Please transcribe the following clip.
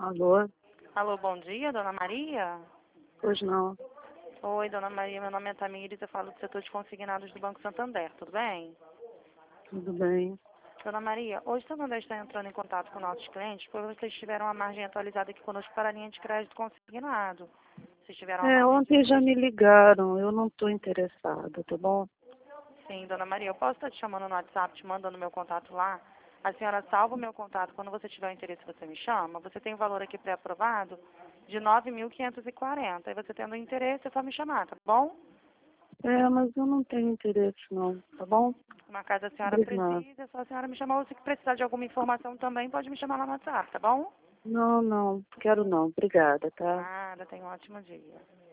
Alô? Alô, bom dia, dona Maria? Pois não. Oi, dona Maria, meu nome é Tamires, eu falo do setor de consignados do Banco Santander, tudo bem? Tudo bem. Dona Maria, hoje o Santander está entrando em contato com nossos clientes porque vocês tiveram uma margem atualizada aqui conosco para a linha de crédito consignado. Vocês tiveram uma margem de... Ontem já me ligaram, eu não estou interessada, tá bom? Sim, dona Maria, eu posso estar te chamando no WhatsApp, te mandando meu contato lá? A senhora salva o meu contato, quando você tiver interesse você me chama. Você tem um valor aqui pré-aprovado de 9.540. Aí você tendo interesse é só me chamar, tá bom? Mas eu não tenho interesse não, tá bom? Uma caso a senhora Obrigada. precisa, é só a senhora me chamar. Ou se precisar de alguma informação também, pode me chamar lá no WhatsApp, tá bom? Não, quero não. Obrigada, tá? Nada, tenha um ótimo dia.